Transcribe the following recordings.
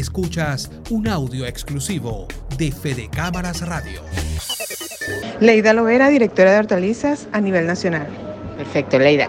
Escuchas un audio exclusivo de Fede Cámaras Radio. Leida Lovera, directora de hortalizas a nivel nacional. Perfecto, Leida.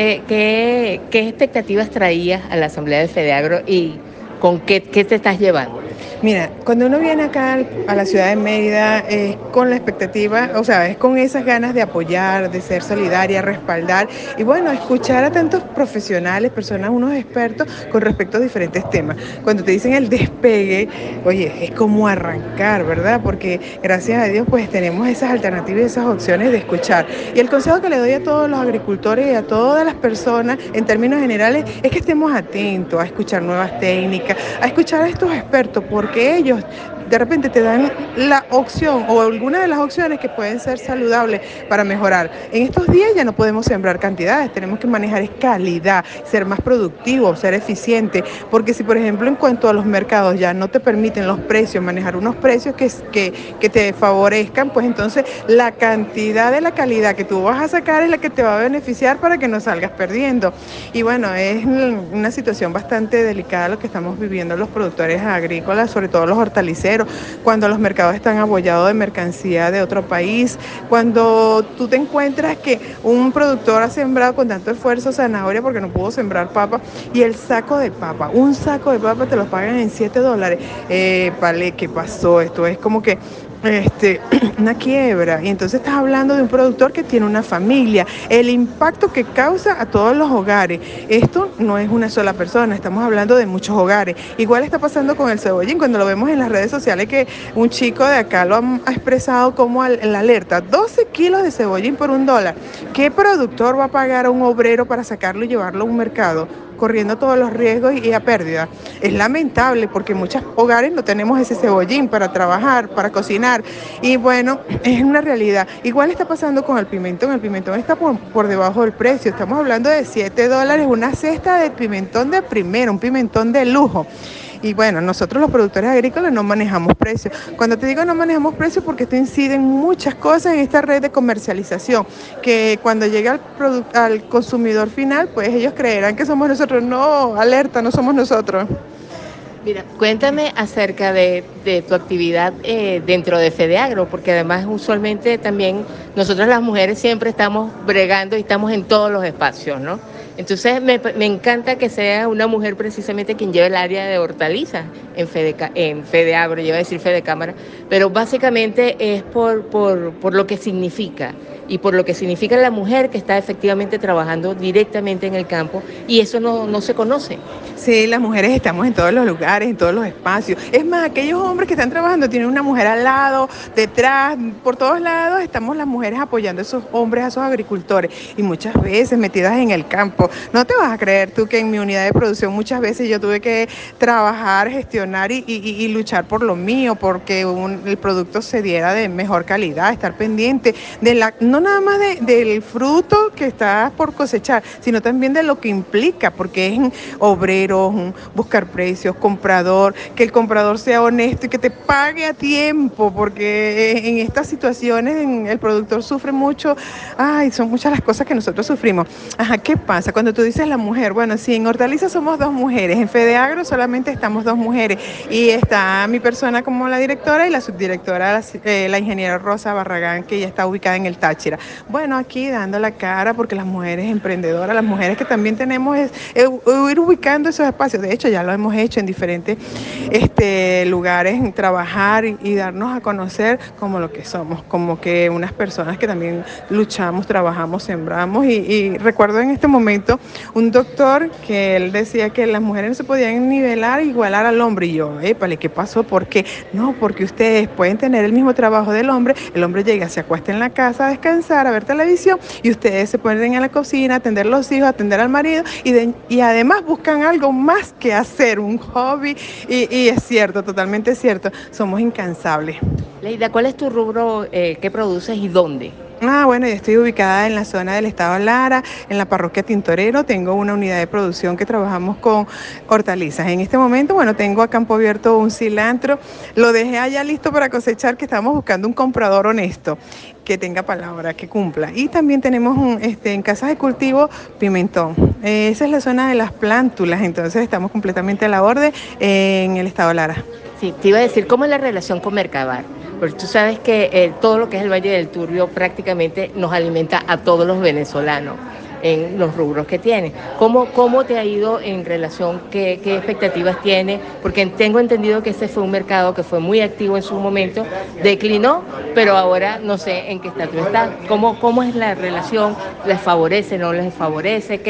¿Qué expectativas traías a la Asamblea de FEDEAGRO y con qué te estás llevando? Mira, cuando uno viene acá a la ciudad de Mérida es con la expectativa, o sea, es con esas ganas de apoyar, de ser solidaria, respaldar y bueno, escuchar a tantos profesionales, personas, unos expertos con respecto a diferentes temas. Cuando te dicen el despegue, oye, es como arrancar, ¿verdad? Porque gracias a Dios pues tenemos esas alternativas y esas opciones de escuchar. Y el consejo que le doy a todos los agricultores y a todas las personas en términos generales es que estemos atentos a escuchar nuevas técnicas, a escuchar a estos expertos, porque ellos de repente te dan la opción o alguna de las opciones que pueden ser saludables para mejorar. En estos días ya no podemos sembrar cantidades, tenemos que manejar calidad, ser más productivos, ser eficientes, porque si por ejemplo en cuanto a los mercados ya no te permiten los precios, manejar unos precios que te favorezcan, pues entonces la cantidad de la calidad que tú vas a sacar es la que te va a beneficiar para que no salgas perdiendo. Y bueno, es una situación bastante delicada lo que estamos viviendo los productores agrícolas, sobre todo los hortaliceros, cuando los mercados están abollados de mercancía de otro país, cuando tú te encuentras que un productor ha sembrado con tanto esfuerzo zanahoria porque no pudo sembrar papa y el saco de papa, un saco de papa te lo pagan en $7. Vale, ¿qué pasó? Esto es como que una quiebra, y entonces estás hablando de un productor que tiene una familia, el impacto que causa a todos los hogares. Esto no es una sola persona, estamos hablando de muchos hogares. Igual está pasando con el cebollín, cuando lo vemos en las redes sociales que un chico de acá lo ha expresado como la alerta, 12 kilos de cebollín por $1. ¿Qué productor va a pagar a un obrero para sacarlo y llevarlo a un mercado, corriendo todos los riesgos y a pérdida? Es lamentable porque en muchos hogares no tenemos ese cebollín para trabajar, para cocinar, y bueno, es una realidad. Igual está pasando con el pimentón está por debajo del precio, estamos hablando de $7, una cesta de pimentón de primera, un pimentón de lujo. Y bueno, nosotros los productores agrícolas no manejamos precios. Cuando te digo no manejamos precios, porque esto incide en muchas cosas en esta red de comercialización, que cuando llegue al consumidor final, pues ellos creerán que somos nosotros. No, alerta, no somos nosotros. Mira, cuéntame acerca de tu actividad dentro de FEDEAGRO, porque además usualmente también nosotras las mujeres siempre estamos bregando y estamos en todos los espacios, ¿no? Entonces me encanta que sea una mujer precisamente quien lleve el área de hortalizas en FEDEAGRO, iba a decir FEDECámara, pero básicamente es por lo que significa y por lo que significa la mujer que está efectivamente trabajando directamente en el campo, y eso no se conoce. Sí, las mujeres estamos en todos los lugares, en todos los espacios. Es más, aquellos hombres que están trabajando tienen una mujer al lado, detrás, por todos lados estamos las mujeres apoyando a esos hombres, a esos agricultores, y muchas veces metidas en el campo. No te vas a creer tú que en mi unidad de producción muchas veces yo tuve que trabajar, gestionar y luchar por lo mío, porque el producto se diera de mejor calidad, estar pendiente no nada más del fruto que estás por cosechar, sino también de lo que implica, porque es obreros, buscar precios, comprador, que el comprador sea honesto y que te pague a tiempo, porque en estas situaciones el productor sufre mucho. Son muchas las cosas que nosotros sufrimos. ¿Qué pasa? Cuando tú dices la mujer, bueno, sí, en hortalizas somos 2 mujeres, en FEDEAGRO solamente estamos 2 mujeres, y está mi persona como la directora y la subdirectora, la ingeniera Rosa Barragán, que ya está ubicada en el Táchira. Bueno, aquí dando la cara, porque las mujeres emprendedoras, las mujeres que también tenemos es ir ubicando esos espacios. De hecho, ya lo hemos hecho en diferentes lugares, en trabajar y darnos a conocer como lo que somos, como que unas personas que también luchamos, trabajamos, sembramos. Y recuerdo en este momento un doctor que él decía que las mujeres no se podían nivelar, igualar al hombre. Y yo, épale, ¿qué pasó? ¿Por qué? No, porque ustedes pueden tener el mismo trabajo del hombre, el hombre llega, se acuesta en la casa a descansar, a ver televisión, y ustedes se ponen en la cocina a atender a los hijos, a atender al marido, y además buscan algo más que hacer, un hobby, y es cierto, totalmente cierto, somos incansables. Leida, ¿cuál es tu rubro, qué produces y dónde? Bueno, yo estoy ubicada en la zona del estado Lara, en la parroquia Tintorero. Tengo una unidad de producción que trabajamos con hortalizas. En este momento, bueno, tengo a campo abierto un cilantro. Lo dejé allá listo para cosechar, que estamos buscando un comprador honesto, que tenga palabra, que cumpla. Y también tenemos en casas de cultivo pimentón. esa es la zona de las plántulas, entonces estamos completamente a la orden en el estado Lara. Sí, te iba a decir, ¿cómo es la relación con Mercabar? Porque tú sabes que todo lo que es el Valle del Turbio prácticamente nos alimenta a todos los venezolanos en los rubros que tiene. ¿Cómo te ha ido en relación, qué expectativas tiene? Porque tengo entendido que ese fue un mercado que fue muy activo en su momento, declinó, pero ahora no sé en qué estatus está. ¿Cómo es la relación? ¿Les favorece, no les favorece?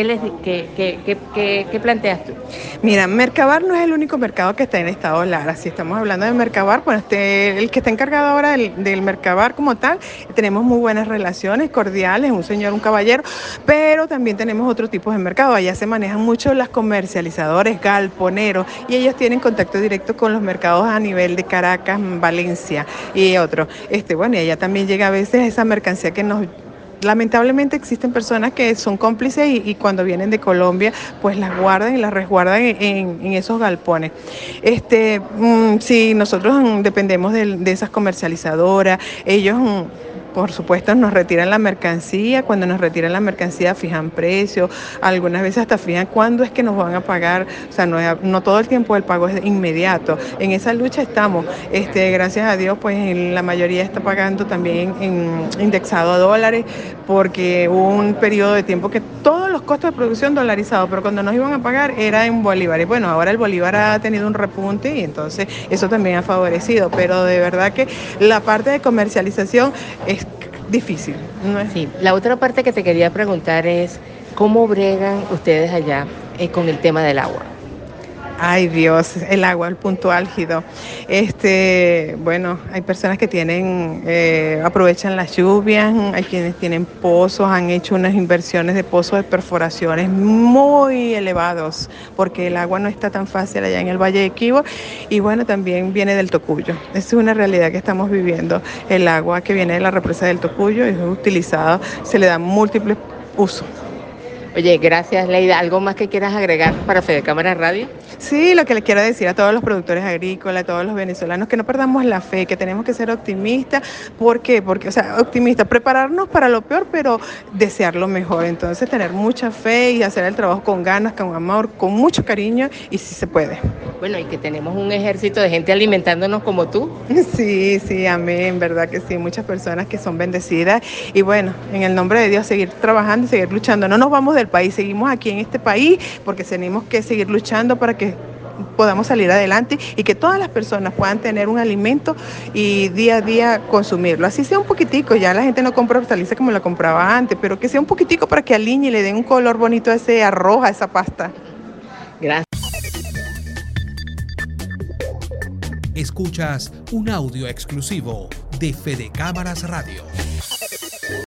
¿Qué planteas tú? Mira, Mercabar no es el único mercado que está en estado Lara. Si estamos hablando de Mercabar, bueno, el que está encargado ahora del Mercabar como tal, tenemos muy buenas relaciones cordiales, un señor, un caballero, pero también tenemos otro tipo de mercado. Allá se manejan mucho las comercializadores, galponeros, y ellos tienen contacto directo con los mercados a nivel de Caracas, Valencia y otros. Bueno, y allá también llega a veces esa mercancía que nos... Lamentablemente existen personas que son cómplices y cuando vienen de Colombia pues las guardan y las resguardan en esos galpones. Sí, nosotros dependemos de esas comercializadoras, ellos... Por supuesto, nos retiran la mercancía. Cuando nos retiran la mercancía fijan precios, algunas veces hasta fijan cuándo es que nos van a pagar. O sea, no todo el tiempo el pago es inmediato. En esa lucha estamos. Gracias a Dios, pues la mayoría está pagando también indexado a dólares, porque hubo un periodo de tiempo que todos los costos de producción dolarizados, pero cuando nos iban a pagar era en bolívares. Bueno, ahora el bolívar ha tenido un repunte y entonces eso también ha favorecido, pero de verdad que la parte de comercialización es difícil, ¿no es? Sí, la otra parte que te quería preguntar es, ¿cómo bregan ustedes allá con el tema del agua? Ay Dios, el agua, el punto álgido. Bueno, hay personas que aprovechan las lluvias, hay quienes tienen pozos, han hecho unas inversiones de pozos de perforaciones muy elevados, porque el agua no está tan fácil allá en el Valle de Equibo, y bueno, también viene del Tocuyo. Esa es una realidad que estamos viviendo. El agua que viene de la represa del Tocuyo es utilizada, se le da múltiples usos. Oye, gracias, Leida. ¿Algo más que quieras agregar para Fede Cámaras Radio? Sí, lo que le quiero decir a todos los productores agrícolas, a todos los venezolanos, que no perdamos la fe, que tenemos que ser optimistas. ¿Por qué? Porque, optimistas, prepararnos para lo peor, pero desear lo mejor. Entonces, tener mucha fe y hacer el trabajo con ganas, con amor, con mucho cariño, y si se puede. Bueno, y que tenemos un ejército de gente alimentándonos como tú. Sí, amén, verdad que sí, muchas personas que son bendecidas, y bueno, en el nombre de Dios seguir trabajando y seguir luchando. No nos vamos del país, seguimos aquí en este país porque tenemos que seguir luchando para que podamos salir adelante y que todas las personas puedan tener un alimento y día a día consumirlo. Así sea un poquitico, ya la gente no compra hortalizas como la compraba antes, pero que sea un poquitico para que alinee y le den un color bonito a ese arroz, a esa pasta. Gracias. Escuchas un audio exclusivo de Fede Cámaras Radio.